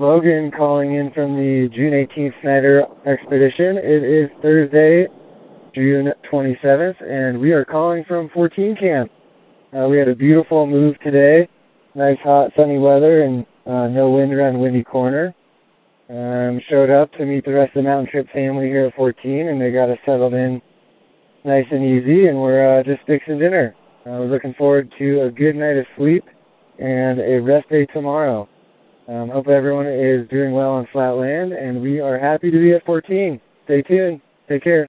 Logan calling in from the June 18th Snyder Expedition. It is Thursday, June 27th, and we are calling from 14 Camp. We had a beautiful move today. Nice, hot, sunny weather and no wind around Windy Corner. Showed up to meet the rest of the Mountain Trip family here at 14, and they got us settled in nice and easy, and we're just fixing dinner. We're looking forward to a good night of sleep and a rest day tomorrow. Hope everyone is doing well on flat land, and we are happy to be at 14. Stay tuned. Take care.